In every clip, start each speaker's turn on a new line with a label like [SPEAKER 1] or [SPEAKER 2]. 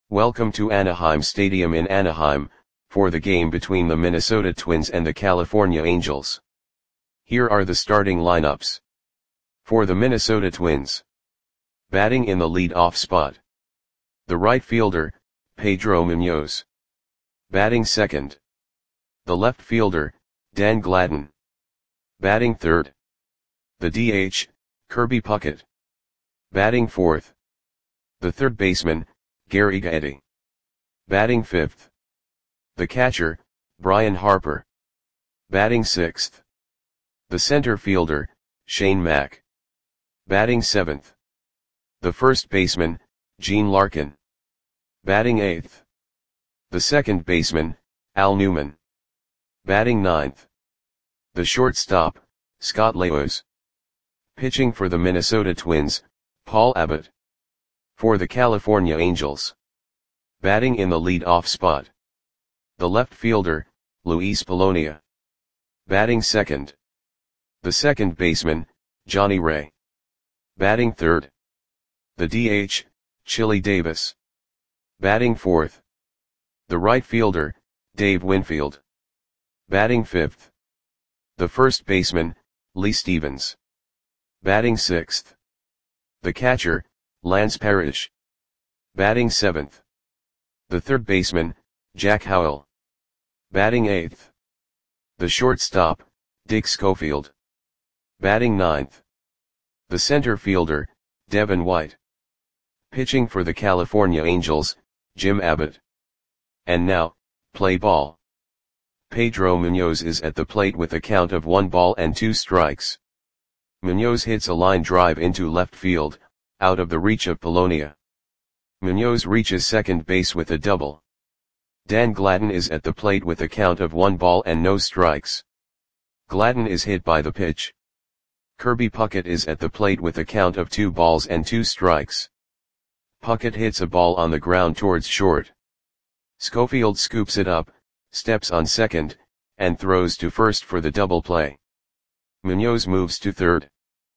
[SPEAKER 1] Welcome to Anaheim Stadium in Anaheim, for the game between the Minnesota Twins and the California Angels. Here are the starting lineups. For the Minnesota Twins. Batting in the lead-off spot. The right fielder, Pedro Munoz. Batting second. The left fielder, Dan Gladden. Batting third. The DH, Kirby Puckett. Batting fourth. The third baseman, Gary Gaetti. Batting fifth. The catcher, Brian Harper. Batting sixth. The center fielder, Shane Mack. Batting seventh. The first baseman, Gene Larkin. Batting eighth. The second baseman, Al Newman. Batting ninth. The shortstop, Scott Laos. Pitching for the Minnesota Twins, Paul Abbott. For the California Angels. Batting in the lead-off spot. The left fielder, Luis Polonia. Batting second. The second baseman, Johnny Ray. Batting third. The DH, Chili Davis. Batting fourth. The right fielder, Dave Winfield. Batting fifth. The first baseman, Lee Stevens. Batting sixth. The catcher, Lance Parrish. Batting seventh. The third baseman, Jack Howell. Batting eighth. The shortstop, Dick Schofield. Batting ninth. The center fielder, Devin White. Pitching for the California Angels, Jim Abbott. And now, play ball. Pedro Munoz is at the plate with a count of 1-2 strikes. Munoz hits a line drive into left field, out of the reach of Polonia. Munoz reaches second base with a double. Dan Gladden is at the plate with a count of 1-0 strikes. Gladden is hit by the pitch. Kirby Puckett is at the plate with a count of 2-2 strikes. Puckett hits a ball on the ground towards short. Schofield scoops it up, steps on second, and throws to first for the double play. Munoz moves to third.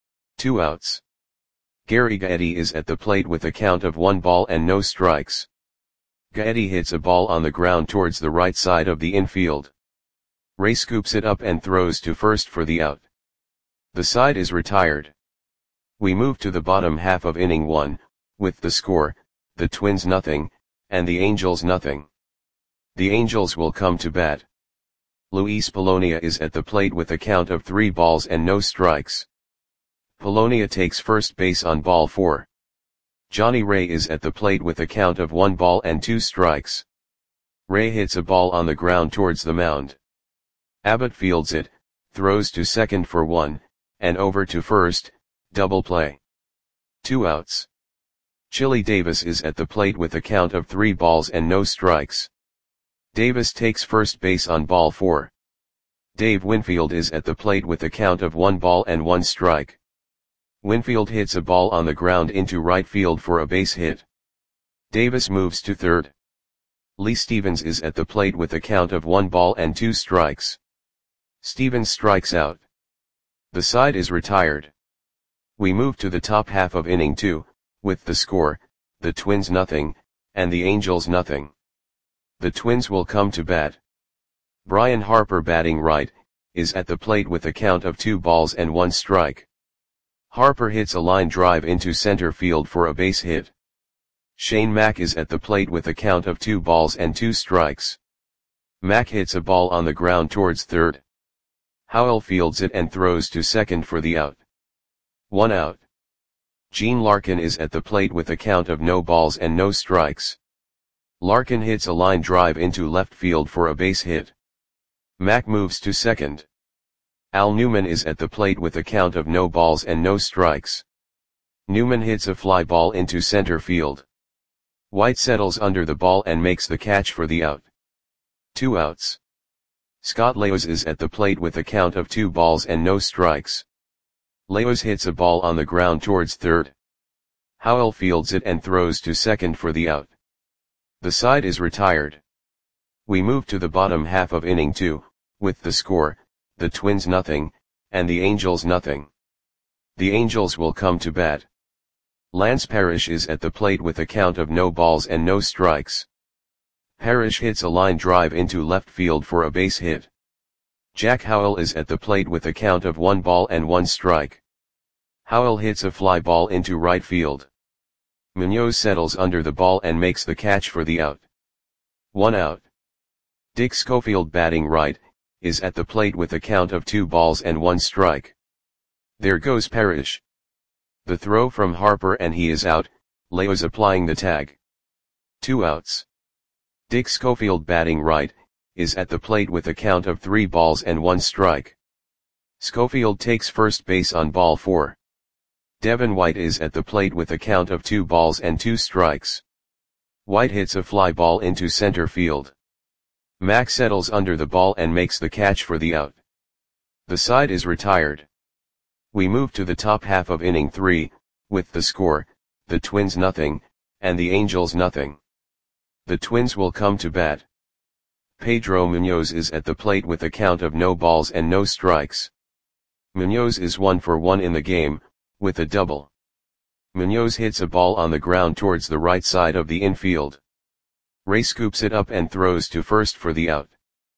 [SPEAKER 1] 2 outs. Gary Gaetti is at the plate with a count of 1-0 strikes. Gaetti hits a ball on the ground towards the right side of the infield. Ray scoops it up and throws to first for the out. The side is retired. We move to the bottom half of inning 1, with the score, the Twins 0, and the Angels 0. The Angels will come to bat. Luis Polonia is at the plate with a count of 3-0 strikes. Polonia takes first base on ball 4. Johnny Ray is at the plate with a count of 1-2 strikes. Ray hits a ball on the ground towards the mound. Abbott fields it, throws to second for 1, and over to first, double play. 2 outs. Chili Davis is at the plate with a count of 3-0 strikes. Davis takes first base on ball 4. Dave Winfield is at the plate with a count of 1-1 strike. Winfield hits a ball on the ground into right field for a base hit. Davis moves to third. Lee Stevens is at the plate with a count of 1-2 strikes. Stevens strikes out. The side is retired. We move to the top half of inning 2, with the score, the Twins 0, and the Angels 0. The Twins will come to bat. Brian Harper, batting right, is at the plate with a count of 2-1 strike. Harper hits a line drive into center field for a base hit. Shane Mack is at the plate with a count of 2-2 strikes. Mack hits a ball on the ground towards third. Howell fields it and throws to second for the out. 1 out. Gene Larkin is at the plate with a count of no strikes. Larkin hits a line drive into left field for a base hit. Mack moves to second. Al Newman is at the plate with a count of no strikes. Newman hits a fly ball into center field. White settles under the ball and makes the catch for the out. 2 outs. Scott Laos is at the plate with a count of 2-0 strikes. Laos hits a ball on the ground towards third. Howell fields it and throws to second for the out. The side is retired. We move to the bottom half of inning 2, with the score, the Twins 0, and the Angels 0. The Angels will come to bat. Lance Parrish is at the plate with a count of no balls and no strikes. Parrish hits a line drive into left field for a base hit. Jack Howell is at the plate with a count of 1 ball and 1 strike. Howell hits a fly ball into right field. Munoz settles under the ball and makes the catch for the out. 1 out. Dick Schofield, batting right, is at the plate with a count of 2 balls and 1 strike. There goes Parrish. The throw from Harper and he is out, Leos applying the tag. 2 outs. Dick Schofield, batting right, is at the plate with a count of 3 balls and 1 strike. Schofield takes first base on ball 4. Devin White is at the plate with a count of 2 balls and 2 strikes. White hits a fly ball into center field. Mack settles under the ball and makes the catch for the out. The side is retired. We move to the top half of inning 3, with the score, the Twins 0, and the Angels 0. The Twins will come to bat. Pedro Munoz is at the plate with a count of no balls and no strikes. Munoz is 1 for 1 in the game, with a double. Munoz hits a ball on the ground towards the right side of the infield. Ray scoops it up and throws to first for the out.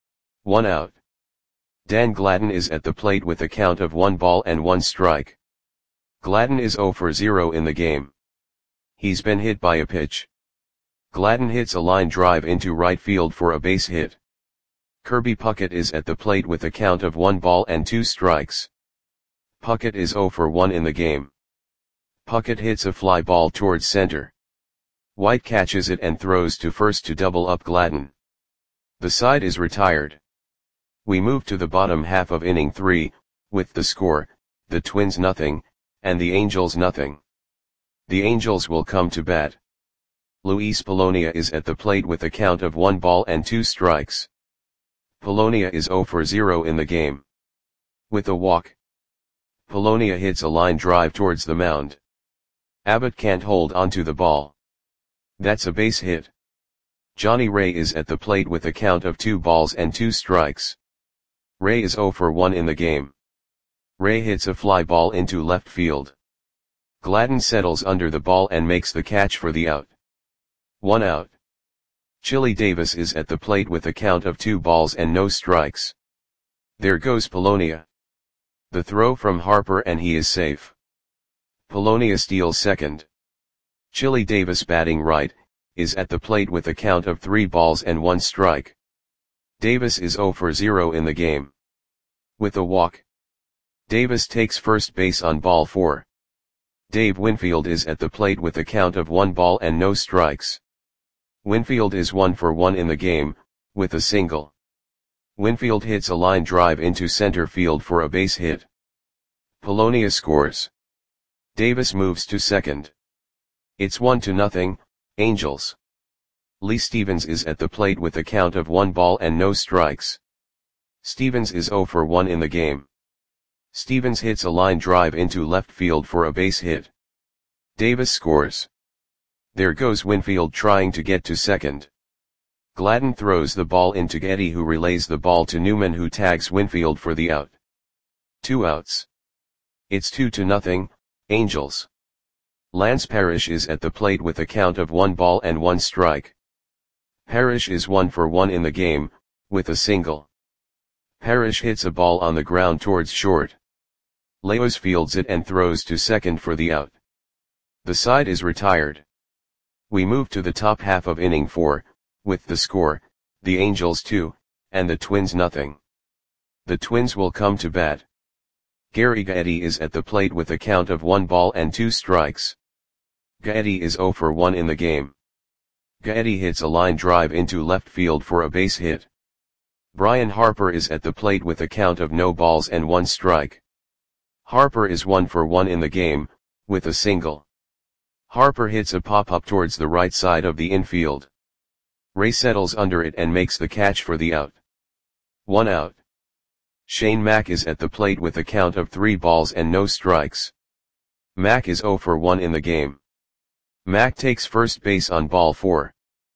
[SPEAKER 1] 1 out. Dan Gladden is at the plate with a count of 1 ball and 1 strike. Gladden is 0 for 0 in the game. He's been hit by a pitch. Gladden hits a line drive into right field for a base hit. Kirby Puckett is at the plate with a count of 1 ball and 2 strikes. Puckett is 0 for 1 in the game. Puckett hits a fly ball towards center. White catches it and throws to first to double up Gladden. The side is retired. We move to the bottom half of inning 3, with the score, the Twins 0, and the Angels 0. The Angels will come to bat. Luis Polonia is at the plate with a count of 1 ball and 2 strikes. Polonia is 0 for 0 in the game. With a walk. Polonia hits a line drive towards the mound. Abbott can't hold onto the ball. That's a base hit. Johnny Ray is at the plate with a count of 2 balls and 2 strikes. Ray is 0 for 1 in the game. Ray hits a fly ball into left field. Gladden settles under the ball and makes the catch for the out. 1 out. Chili Davis is at the plate with a count of 2 balls and no strikes. There goes Polonia. The throw from Harper and he is safe. Polonia steals second. Chili Davis, batting right, is at the plate with a count of 3 balls and 1 strike. Davis is 0 for 0 in the game. With a walk. Davis takes first base on ball 4. Dave Winfield is at the plate with a count of 1 ball and no strikes. Winfield is 1 for 1 in the game, with a single. Winfield hits a line drive into center field for a base hit. Polonia scores. Davis moves to second. It's 1-0, Angels. Lee Stevens is at the plate with a count of 1 ball and no strikes. Stevens is 0 for 1 in the game. Stevens hits a line drive into left field for a base hit. Davis scores. There goes Winfield trying to get to second. Gladden throws the ball into Getty, who relays the ball to Newman, who tags Winfield for the out. 2 outs. It's 2-0, Angels. Lance Parrish is at the plate with a count of 1 ball and 1 strike. Parrish is 1 for 1 in the game, with a single. Parrish hits a ball on the ground towards short. Leos fields it and throws to second for the out. The side is retired. We move to the top half of inning 4, with the score, the Angels 2, and the Twins 0. The Twins will come to bat. Gary Getty is at the plate with a count of 1 ball and 2 strikes. Getty is 0 for 1 in the game. Getty hits a line drive into left field for a base hit. Brian Harper is at the plate with a count of no balls and 1 strike. Harper is 1 for 1 in the game, with a single. Harper hits a pop-up towards the right side of the infield. Ray settles under it and makes the catch for the out. 1 out. Shane Mack is at the plate with a count of 3 balls and no strikes. Mack is 0 for 1 in the game. Mack takes first base on ball 4.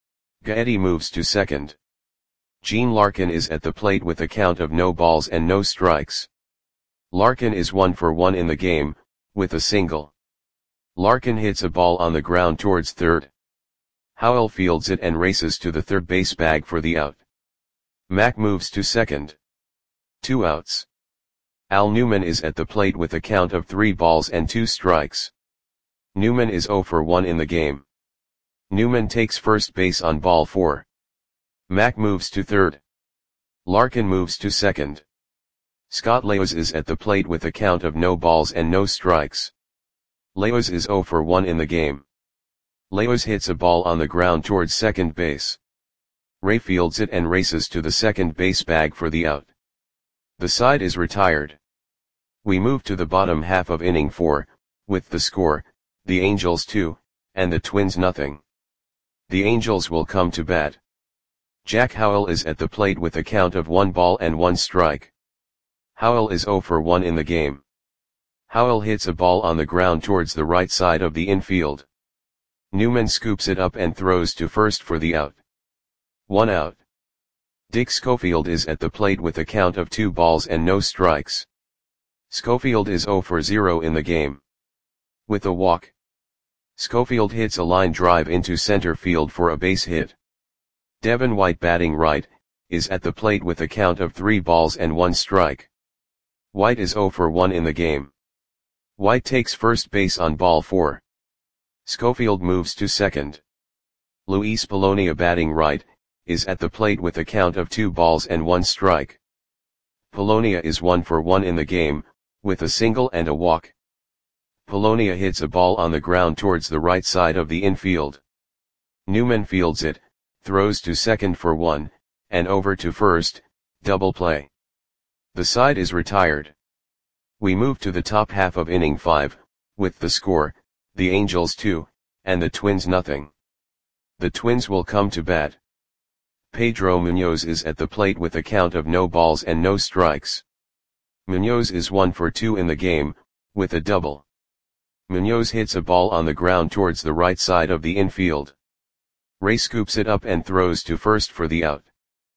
[SPEAKER 1] Getty moves to second. Gene Larkin is at the plate with a count of no balls and no strikes. Larkin is 1 for 1 in the game, with a single. Larkin hits a ball on the ground towards third. Howell fields it and races to the third base bag for the out. Mack moves to second. 2 outs. Al Newman is at the plate with a count of 3 balls and 2 strikes. Newman is 0 for 1 in the game. Newman takes first base on ball 4. Mack moves to third. Larkin moves to second. Scott Leos is at the plate with a count of no balls and no strikes. Leos is 0 for 1 in the game. Leos hits a ball on the ground towards second base. Ray fields it and races to the second base bag for the out. The side is retired. We move to the bottom half of inning 4, with the score, the Angels 2, and the Twins nothing. The Angels will come to bat. Jack Howell is at the plate with a count of 1 ball and 1 strike. Howell is 0 for 1 in the game. Howell hits a ball on the ground towards the right side of the infield. Newman scoops it up and throws to first for the out. 1 out. Dick Schofield is at the plate with a count of 2 balls and no strikes. Schofield is 0 for 0 in the game. With a walk, Schofield hits a line drive into center field for a base hit. Devin White, batting right, is at the plate with a count of 3 balls and 1 strike. White is 0 for 1 in the game. White takes first base on ball 4. Schofield moves to second. Luis Polonia, batting right, is at the plate with a count of 2 balls and 1 strike. Polonia is 1 for 1 in the game, with a single and a walk. Polonia hits a ball on the ground towards the right side of the infield. Newman fields it, throws to second for 1, and over to first, double play. The side is retired. We move to the top half of inning 5, with the score, the Angels 2, and the Twins nothing. The Twins will come to bat. Pedro Munoz is at the plate with a count of no balls and no strikes. Munoz is 1 for 2 in the game, with a double. Munoz hits a ball on the ground towards the right side of the infield. Ray scoops it up and throws to first for the out.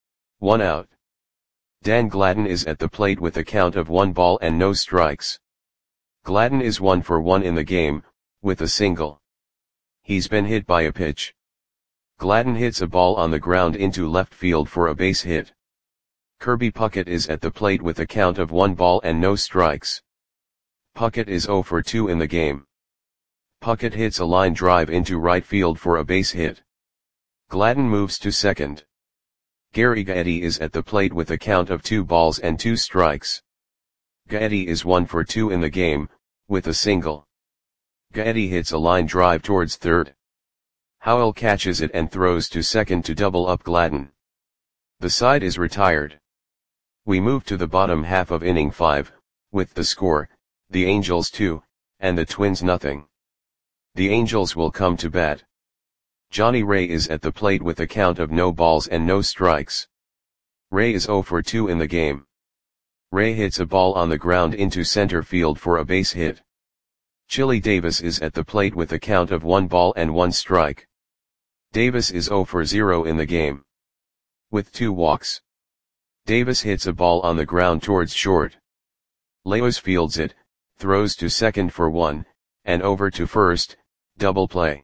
[SPEAKER 1] 1 out. Dan Gladden is at the plate with a count of 1 ball and no strikes. Gladden is 1 for 1 in the game, with a single. He's been hit by a pitch. Gladden hits a ball on the ground into left field for a base hit. Kirby Puckett is at the plate with a count of 1 ball and no strikes. Puckett is 0 for 2 in the game. Puckett hits a line drive into right field for a base hit. Gladden moves to second. Gary Gaetti is at the plate with a count of 2 balls and 2 strikes. Gaetti is 1 for 2 in the game, with a single. Gaetti hits a line drive towards third. Howell catches it and throws to second to double up Gladden. The side is retired. We move to the bottom half of inning 5, with the score, the Angels 2, and the Twins nothing. The Angels will come to bat. Johnny Ray is at the plate with a count of no balls and no strikes. Ray is 0 for 2 in the game. Ray hits a ball on the ground into center field for a base hit. Chili Davis is at the plate with a count of 1 ball and 1 strike. Davis is 0 for 0 in the game. With 2 walks, Davis hits a ball on the ground towards short. Leos fields it, throws to second for 1, and over to first, double play.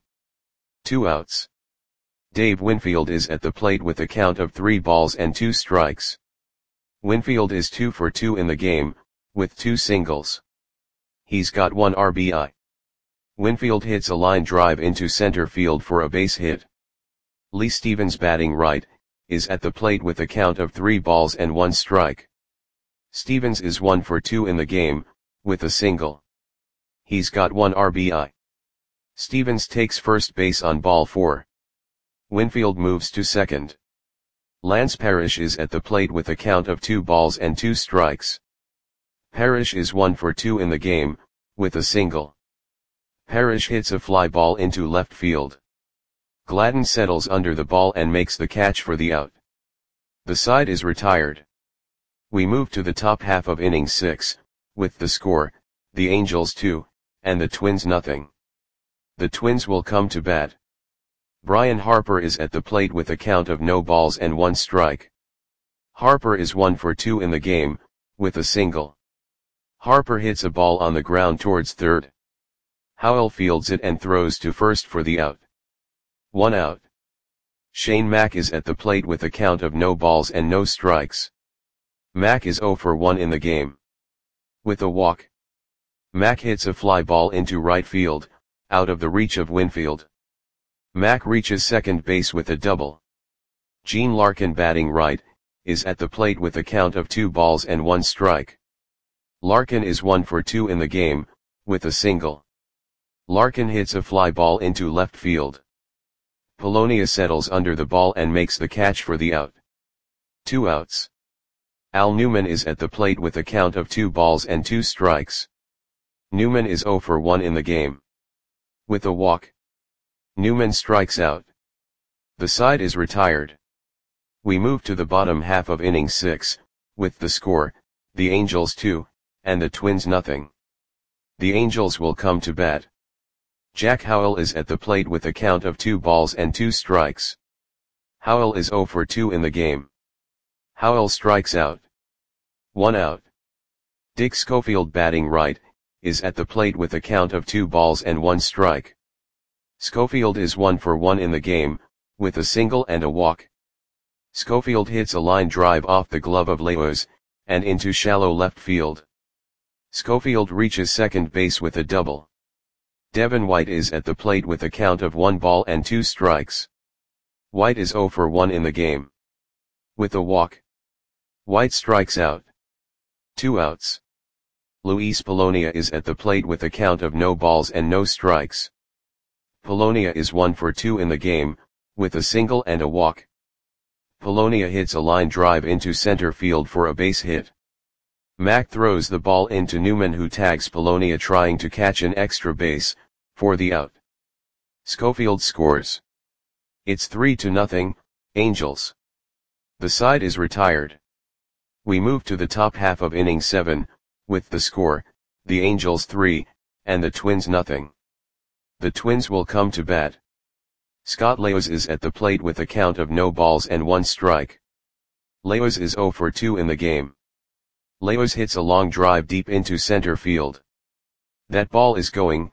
[SPEAKER 1] 2 outs. Dave Winfield is at the plate with a count of 3 balls and 2 strikes. Winfield is 2 for 2 in the game, with 2 singles. He's got 1 RBI. Winfield hits a line drive into center field for a base hit. Lee Stevens, batting right, is at the plate with a count of 3 balls and 1 strike. Stevens is 1 for 2 in the game, with a single. He's got 1 RBI. Stevens takes first base on ball 4. Winfield moves to second. Lance Parrish is at the plate with a count of 2 balls and 2 strikes. Parrish is 1 for 2 in the game, with a single. Parrish hits a fly ball into left field. Gladden settles under the ball and makes the catch for the out. The side is retired. We move to the top half of inning 6, with the score, the Angels 2, and the Twins nothing. The Twins will come to bat. Brian Harper is at the plate with a count of no balls and 1 strike. Harper is 1 for 2 in the game, with a single. Harper hits a ball on the ground towards third. Howell fields it and throws to first for the out. 1 out. Shane Mack is at the plate with a count of no balls and no strikes. Mack is 0 for 1 in the game. With a walk, Mack hits a fly ball into right field, out of the reach of Winfield. Mack reaches second base with a double. Gene Larkin, batting right, is at the plate with a count of 2 balls and 1 strike. Larkin is 1 for 2 in the game, with a single. Larkin hits a fly ball into left field. Polonia settles under the ball and makes the catch for the out. 2 outs. Al Newman is at the plate with a count of 2 balls and 2 strikes. Newman is 0 for 1 in the game. With a walk, Newman strikes out. The side is retired. We move to the bottom half of inning 6, with the score, the Angels 2, and the Twins nothing. The Angels will come to bat. Jack Howell is at the plate with a count of 2 balls and 2 strikes. Howell is 0 for 2 in the game. Howell strikes out. 1 out. Dick Schofield, batting right, is at the plate with a count of 2 balls and 1 strike. Schofield is 1 for 1 in the game, with a single and a walk. Schofield hits a line drive off the glove of Leos, and into shallow left field. Schofield reaches second base with a double. Devin White is at the plate with a count of 1 ball and 2 strikes. White is 0 for 1 in the game. With a walk, White strikes out. 2 outs. Luis Polonia is at the plate with a count of no balls and no strikes. Polonia is 1 for 2 in the game, with a single and a walk. Polonia hits a line drive into center field for a base hit. Mack throws the ball into Newman, who tags Polonia trying to catch an extra base, for the out. Schofield scores. It's 3-0, Angels. The side is retired. We move to the top half of inning 7, with the score, the Angels 3, and the Twins nothing. The Twins will come to bat. Scott Leos is at the plate with a count of no balls and 1 strike. Leos is 0 for 2 in the game. Leos hits a long drive deep into center field. That ball is gone.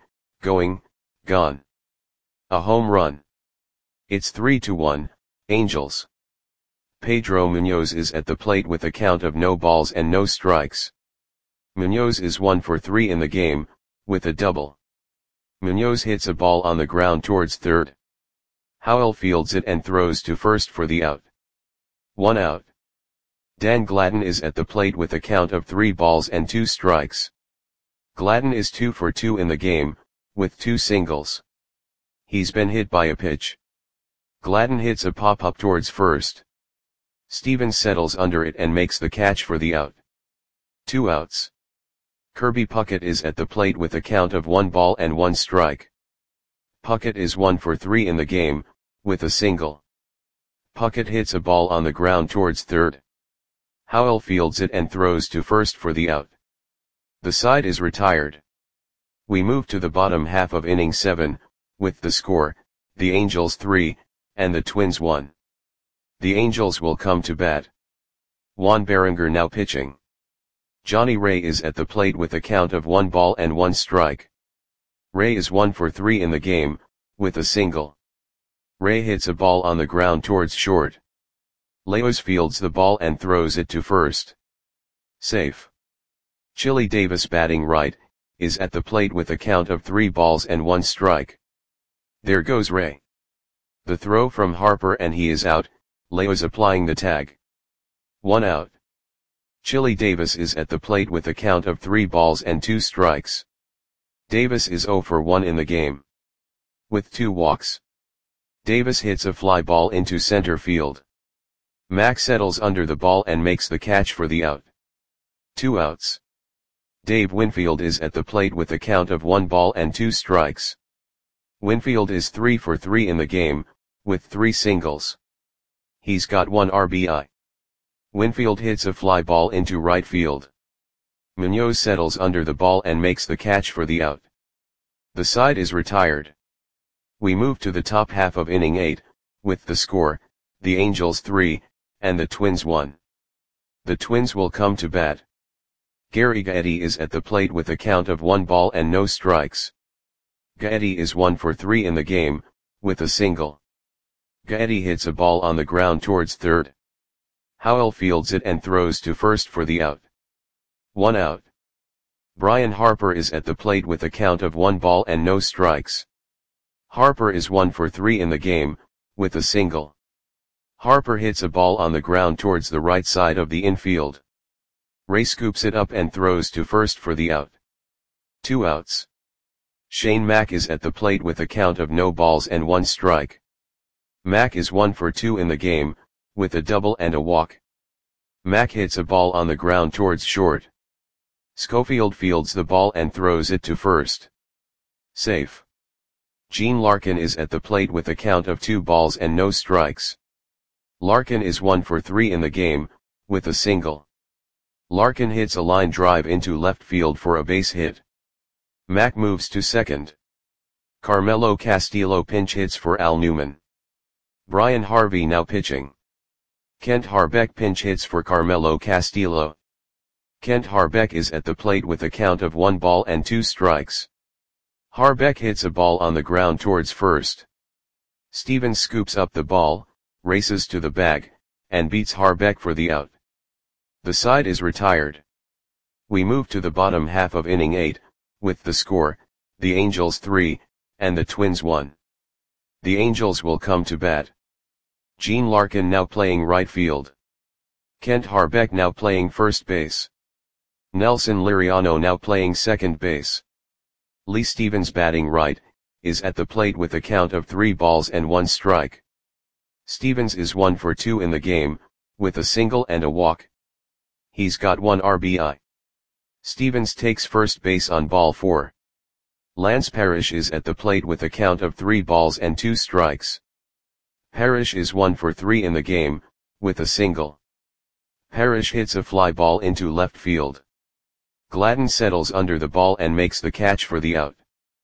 [SPEAKER 1] A home run. It's 3-1, Angels. Pedro Munoz is at the plate with a count of no balls and no strikes. Munoz is 1 for 3 in the game, with a double. Munoz hits a ball on the ground towards third. Howell fields it and throws to first for the out. 1 out. Dan Gladden is at the plate with a count of 3 balls and 2 strikes. Gladden is 2 for 2 in the game, with 2 singles. He's been hit by a pitch. Gladden hits a pop-up towards first. Stevens settles under it and makes the catch for the out. 2 outs. Kirby Puckett is at the plate with a count of 1 ball and 1 strike. Puckett is 1 for 3 in the game, with a single. Puckett hits a ball on the ground towards third. Howell fields it and throws to first for the out. The side is retired. We move to the bottom half of inning 7, with the score, the Angels 3, and the Twins 1. The Angels will come to bat. Juan Berenger now pitching. Johnny Ray is at the plate with a count of 1 ball and 1 strike. Ray is 1 for 3 in the game, with a single. Ray hits a ball on the ground towards short. Leos fields the ball and throws it to first. Safe. Chili Davis, batting right, is at the plate with a count of 3 balls and 1 strike. There goes Ray. The throw from Harper and he is out, Leos applying the tag. 1 out. Chili Davis is at the plate with a count of 3 balls and 2 strikes. Davis is 0 for 1 in the game. With 2 walks. Davis hits a fly ball into center field. Mack settles under the ball and makes the catch for the out. 2 outs. Dave Winfield is at the plate with a count of 1 ball and 2 strikes. Winfield is 3 for 3 in the game, with 3 singles. He's got 1 RBI. Winfield hits a fly ball into right field. Munoz settles under the ball and makes the catch for the out. The side is retired. We move to the top half of inning 8, with the score, the Angels 3, and the Twins 1. The Twins will come to bat. Gary Gaetti is at the plate with a count of 1 ball and no strikes. Gaetti is 1 for 3 in the game, with a single. Gaetti hits a ball on the ground towards third. Howell fields it and throws to first for the out. 1 out. Brian Harper is at the plate with a count of 1 ball and no strikes. Harper is 1 for 3 in the game, with a single. Harper hits a ball on the ground towards the right side of the infield. Ray scoops it up and throws to first for the out. 2 outs. Shane Mack is at the plate with a count of no balls and 1 strike. Mack is 1 for 2 in the game, with a double and a walk. Mack hits a ball on the ground towards short. Schofield fields the ball and throws it to first. Safe. Gene Larkin is at the plate with a count of 2 balls and no strikes. Larkin is 1 for 3 in the game, with a single. Larkin hits a line drive into left field for a base hit. Mack moves to second. Carmelo Castillo pinch hits for Al Newman. Brian Harvey now pitching. Kent Harbeck pinch hits for Carmelo Castillo. Kent Harbeck is at the plate with a count of 1 ball and 2 strikes. Harbeck hits a ball on the ground towards first. Stevens scoops up the ball, races to the bag, and beats Harbeck for the out. The side is retired. We move to the bottom half of inning 8, with the score, the Angels 3, and the Twins 1. The Angels will come to bat. Gene Larkin now playing right field. Kent Harbeck now playing first base. Nelson Liriano now playing second base. Lee Stevens batting right, is at the plate with a count of 3 balls and 1 strike. Stevens is 1 for 2 in the game, with a single and a walk. He's got 1 RBI. Stevens takes first base on ball 4. Lance Parrish is at the plate with a count of 3 balls and 2 strikes. Parrish is 1 for 3 in the game, with a single. Parrish hits a fly ball into left field. Gladden settles under the ball and makes the catch for the out.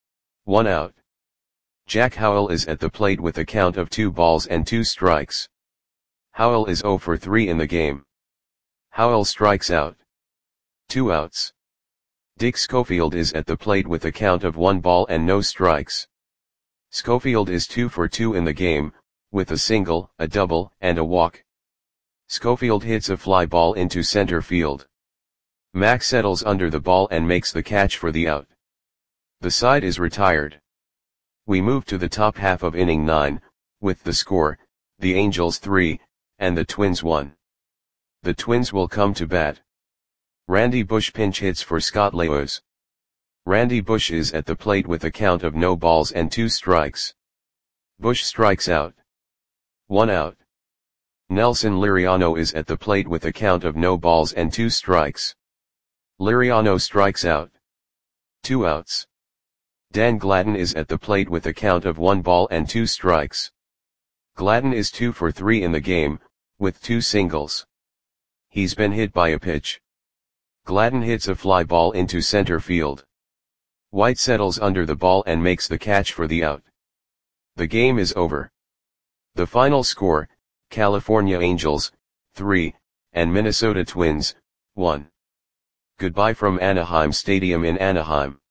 [SPEAKER 1] 1 out. Jack Howell is at the plate with a count of 2 balls and 2 strikes. Howell is 0 for 3 in the game. Howell strikes out. 2 outs. Dick Schofield is at the plate with a count of 1 ball and no strikes. Schofield is 2 for 2 in the game, with a single, a double, and a walk. Schofield hits a fly ball into center field. Mack settles under the ball and makes the catch for the out. The side is retired. We move to the top half of inning 9, with the score, the Angels 3, and the Twins 1. The Twins will come to bat. Randy Bush pinch hits for Scott Laos. Randy Bush is at the plate with a count of no balls and 2 strikes. Bush strikes out. 1 out. Nelson Liriano is at the plate with a count of no balls and 2 strikes. Liriano strikes out. 2 outs. Dan Gladden is at the plate with a count of 1 ball and 2 strikes. Gladden is 2 for 3 in the game, with 2 singles. He's been hit by a pitch. Gladden hits a fly ball into center field. White settles under the ball and makes the catch for the out. The game is over. The final score, California Angels, 3, and Minnesota Twins, 1. Goodbye from Anaheim Stadium in Anaheim.